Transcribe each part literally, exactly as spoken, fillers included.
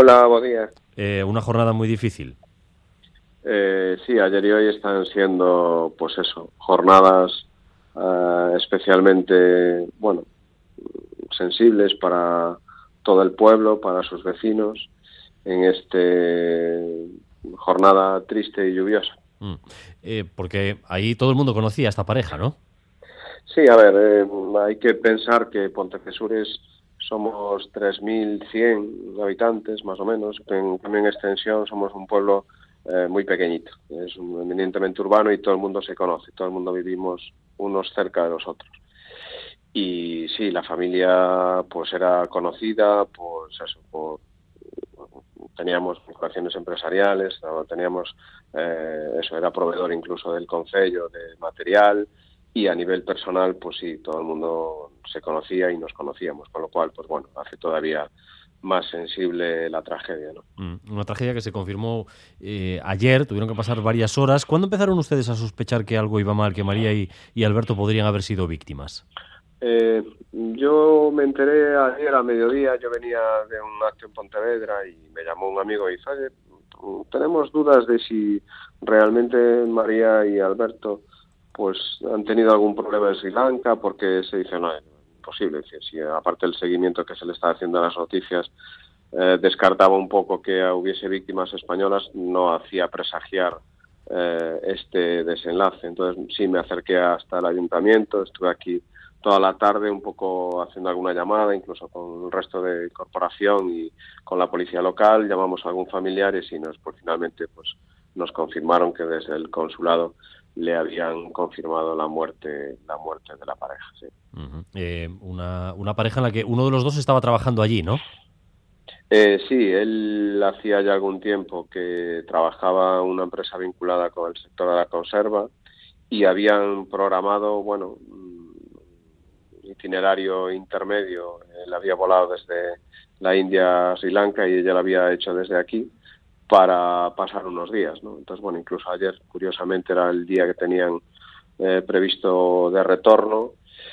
Hola, buen día. Eh, una jornada muy difícil. Eh, sí, ayer y hoy están siendo, pues eso, jornadas uh, especialmente, bueno, sensibles para todo el pueblo, para sus vecinos, en este jornada triste y lluviosa. Mm. Eh, porque ahí todo el mundo conocía a esta pareja, ¿no? Sí, a ver, eh, hay que pensar que Pontecesures somos tres mil cien habitantes, más o menos. En, en extensión somos un pueblo eh, muy pequeñito. Es un, eminentemente urbano y todo el mundo se conoce. Todo el mundo vivimos unos cerca de los otros. Y sí, la familia pues era conocida, pues eso, por, teníamos vinculaciones empresariales, teníamos, eh, eso, era proveedor incluso del concello de material. Y a nivel personal, pues sí, todo el mundo se conocía y nos conocíamos, con lo cual, pues bueno, hace todavía más sensible la tragedia, ¿no? Mm, una tragedia que se confirmó eh, ayer, tuvieron que pasar varias horas. ¿Cuándo empezaron ustedes a sospechar que algo iba mal, que María y, y Alberto podrían haber sido víctimas? Eh, yo me enteré ayer a mediodía, yo venía de un acto en Pontevedra y me llamó un amigo y dice, oye, tenemos dudas de si realmente María y Alberto pues han tenido algún problema en Sri Lanka, porque se dice, no, es imposible, es decir, si aparte del seguimiento que se le está haciendo a las noticias, eh, descartaba un poco que hubiese víctimas españolas, no hacía presagiar eh, este desenlace. Entonces sí me acerqué hasta el ayuntamiento, estuve aquí toda la tarde un poco haciendo alguna llamada, incluso con el resto de corporación y con la policía local, llamamos a algún familiar y sí, nos, pues finalmente pues nos confirmaron que desde el consulado le habían confirmado la muerte la muerte de la pareja. Sí. Uh-huh. eh, una, una pareja en la que uno de los dos estaba trabajando allí, ¿no? Eh, sí, él hacía ya algún tiempo que trabajaba en una empresa vinculada con el sector de la conserva y habían programado, bueno, itinerario intermedio. Él había volado desde la India a Sri Lanka y ella lo había hecho desde aquí para pasar unos días, ¿no? Entonces, bueno, incluso ayer, curiosamente, era el día que tenían eh, previsto de retorno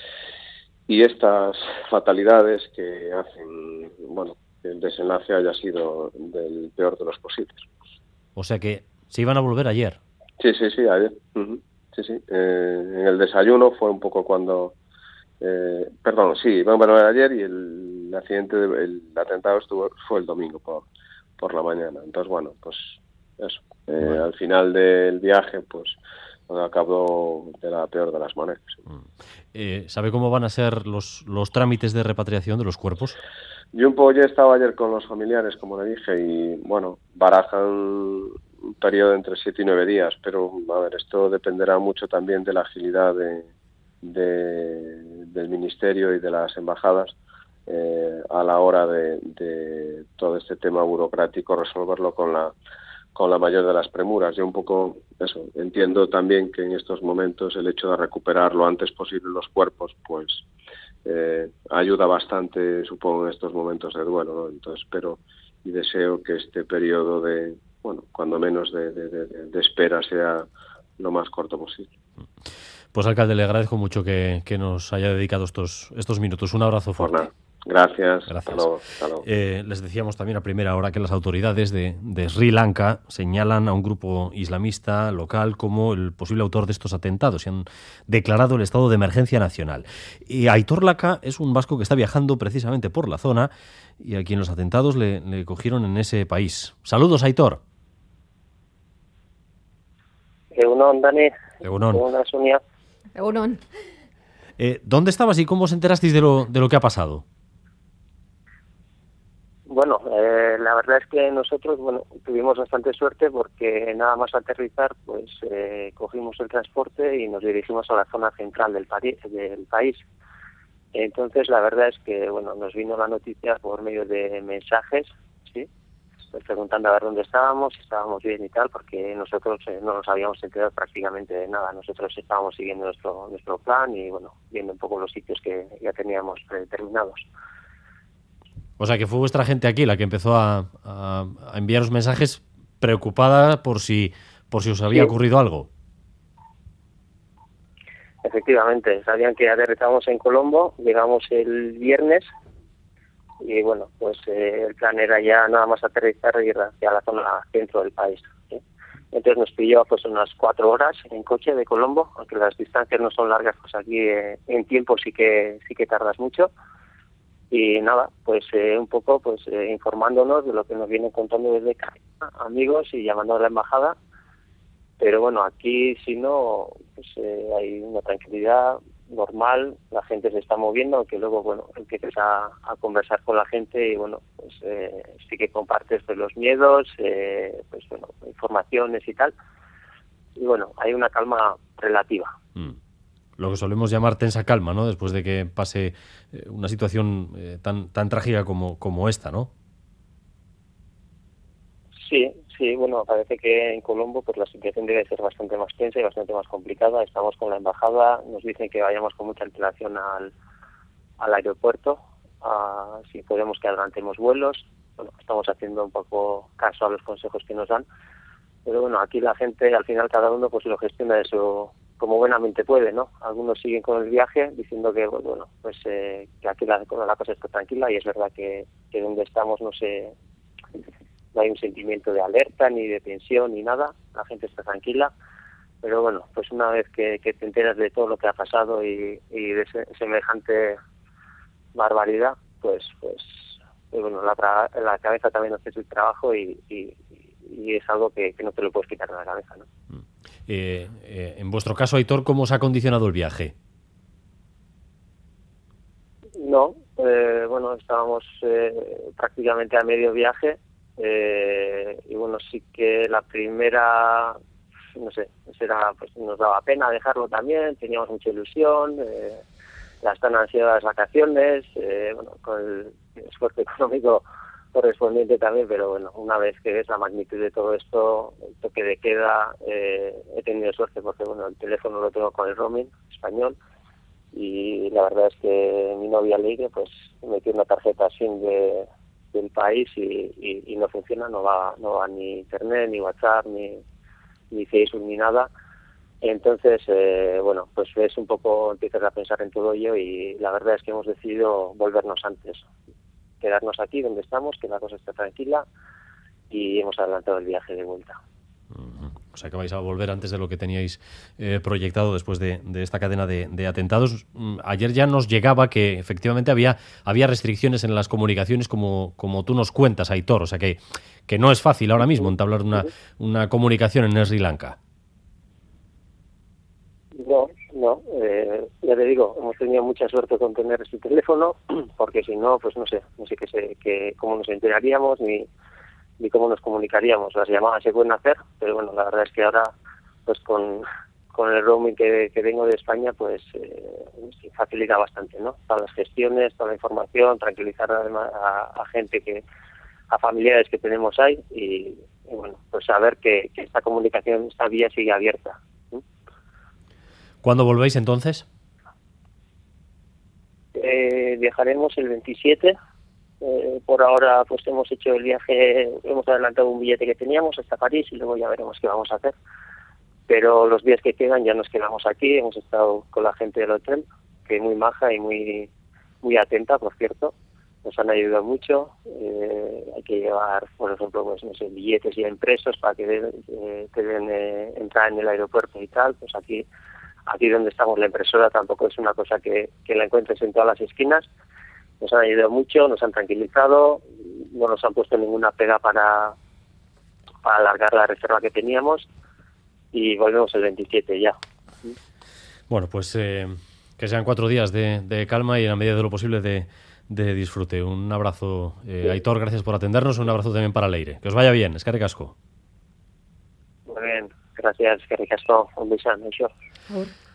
y estas fatalidades que hacen, bueno, que el desenlace haya sido del peor de los posibles. O sea que se iban a volver ayer. Sí, sí, sí, ayer. Uh-huh. Sí, sí. Eh, en el desayuno fue un poco cuando... Eh, perdón, sí, bueno, ayer y el accidente, de, el atentado estuvo fue el domingo por, por la mañana. Entonces, bueno, pues eso. Eh, bueno. Al final del viaje, pues acabó de la peor de las maneras. Eh, ¿Sabe cómo van a ser los, los trámites de repatriación de los cuerpos? Yo un poco ya estaba ayer con los familiares, como le dije, y bueno, barajan un periodo entre siete y nueve días, pero a ver, esto dependerá mucho también de la agilidad de De, del ministerio y de las embajadas eh, a la hora de, de todo este tema burocrático resolverlo con la con la mayor de las premuras. Yo un poco eso entiendo también que en estos momentos el hecho de recuperar lo antes posible los cuerpos pues eh, ayuda bastante, supongo, en estos momentos de duelo, ¿no? Entonces espero y deseo que este periodo de, bueno, cuando menos de, de, de, de espera sea lo más corto posible. Pues, alcalde, le agradezco mucho que, que nos haya dedicado estos, estos minutos. Un abrazo fuerte. Por nada. Gracias. Gracias. Hasta luego. Hasta luego. Eh, les decíamos también a primera hora que las autoridades de, de Sri Lanka señalan a un grupo islamista local como el posible autor de estos atentados y han declarado el estado de emergencia nacional. Y Aitor Laka es un vasco que está viajando precisamente por la zona y a quien los atentados le, le cogieron en ese país. Saludos, Aitor. Egunon, Dani. Egunon. Egunon, Sonia. Egunon. Eh, ¿Dónde estabas y cómo os enterasteis de lo, de lo que ha pasado? Bueno, eh, la verdad es que nosotros, bueno, tuvimos bastante suerte porque nada más aterrizar, pues eh, cogimos el transporte y nos dirigimos a la zona central del, pari- del país. Entonces, la verdad es que, bueno, nos vino la noticia por medio de mensajes, ¿sí? Pues preguntando a ver dónde estábamos, si estábamos bien y tal, porque nosotros eh, no nos habíamos enterado prácticamente de nada. Nosotros estábamos siguiendo nuestro nuestro plan y, bueno, viendo un poco los sitios que ya teníamos predeterminados. O sea, que fue vuestra gente aquí la que empezó a, a, a enviaros mensajes preocupada por si por si os había Sí. ocurrido algo. Efectivamente, sabían que aterrizamos en Colombo, llegamos el viernes y bueno, pues eh, el plan era ya nada más aterrizar y ir hacia la zona centro del país, ¿sí? Entonces nos pilló pues unas cuatro horas en coche de Colombo, aunque las distancias no son largas, pues aquí eh, en tiempo sí que sí que tardas mucho. Y nada, pues eh, un poco pues eh, informándonos de lo que nos vienen contando desde casa, amigos, y llamando a la embajada. Pero bueno, aquí si no, pues eh, hay una tranquilidad normal, la gente se está moviendo, aunque luego, bueno, empiezas a, a conversar con la gente y, bueno, pues eh, sí que compartes pues, los miedos, eh, pues bueno, informaciones y tal. Y bueno, hay una calma relativa. Mm. Lo que solemos llamar tensa calma, ¿no? Después de que pase eh, una situación eh, tan tan trágica como, como esta, ¿no? Sí, sí, bueno, parece que en Colombo pues la situación debe ser bastante más tensa y bastante más complicada. Estamos con la embajada, nos dicen que vayamos con mucha antelación al, al aeropuerto, a, si podemos que adelantemos vuelos. Bueno, estamos haciendo un poco caso a los consejos que nos dan, pero bueno, aquí la gente, al final cada uno pues lo gestiona eso como buenamente puede, ¿no? Algunos siguen con el viaje diciendo que, bueno, pues eh, que aquí la, la cosa está tranquila, y es verdad que, que donde estamos no se... no hay un sentimiento de alerta, ni de tensión, ni nada. La gente está tranquila. Pero bueno, pues una vez que, que te enteras de todo lo que ha pasado y, y de ese, semejante barbaridad, pues pues, pues bueno, la, la cabeza también hace su trabajo y, y, y es algo que, que no te lo puedes quitar de la cabeza, ¿no? Eh, eh, en vuestro caso, Aitor, ¿cómo os ha condicionado el viaje? No, eh, bueno, estábamos eh, prácticamente a medio viaje. Eh, y bueno, sí que la primera, no sé, era, pues nos daba pena dejarlo también, teníamos mucha ilusión, eh, las tan ansiadas vacaciones, eh, bueno, con el esfuerzo económico correspondiente también, pero bueno, una vez que ves la magnitud de todo esto, el toque de queda, eh, he tenido suerte porque bueno, el teléfono lo tengo con el roaming español, y la verdad es que mi novia Leire pues metió una tarjeta SIM de del país y, y, y no funciona, no va no va ni internet, ni WhatsApp, ni, ni Facebook, ni nada. Entonces, eh, bueno, pues es un poco, empiezas a pensar en todo ello, y la verdad es que hemos decidido volvernos antes, quedarnos aquí donde estamos, que la cosa está tranquila, y hemos adelantado el viaje de vuelta. O sea que vais a volver antes de lo que teníais eh, proyectado después de, de esta cadena de, de atentados. Ayer ya nos llegaba que efectivamente había, había restricciones en las comunicaciones, como, como tú nos cuentas, Aitor. O sea que, que no es fácil ahora mismo entablar una, una comunicación en Sri Lanka. No, no. Eh, ya te digo, hemos tenido mucha suerte con tener este teléfono, porque si no, pues no sé, no sé qué sé, que, cómo nos enteraríamos, ni... ni cómo nos comunicaríamos. Las llamadas se pueden hacer, pero bueno, la verdad es que ahora, pues con, con el roaming que, que vengo de España, pues eh, sí, facilita bastante, ¿no? Todas las gestiones, toda la información, tranquilizar además a, a gente, que a familiares que tenemos ahí, y, y bueno, pues saber que, que esta comunicación, esta vía sigue abierta. ¿Sí? ¿Cuándo volvéis entonces? Eh, viajaremos el veintisiete. Eh, por ahora pues hemos hecho el viaje, hemos adelantado un billete que teníamos hasta París y luego ya veremos qué vamos a hacer. Pero los días que quedan ya nos quedamos aquí, hemos estado con la gente del hotel, que es muy maja y muy muy atenta, por cierto, nos han ayudado mucho. Eh, hay que llevar, por ejemplo, pues no sé, billetes ya impresos para que den, eh, te den eh, entrar en el aeropuerto y tal. Pues aquí aquí donde estamos, la impresora tampoco es una cosa que, que la encuentres en todas las esquinas. Nos han ayudado mucho, nos han tranquilizado, no nos han puesto ninguna pega para, para alargar la reserva que teníamos, y volvemos el veintisiete ya. Bueno, pues eh, que sean cuatro días de, de calma y en la medida de lo posible de, de disfrute. Un abrazo, eh, sí. Aitor, gracias por atendernos, un abrazo también para Leire. Que os vaya bien, eskerrik asko. Muy bien, gracias, eskerrik asko, un beso, mucho.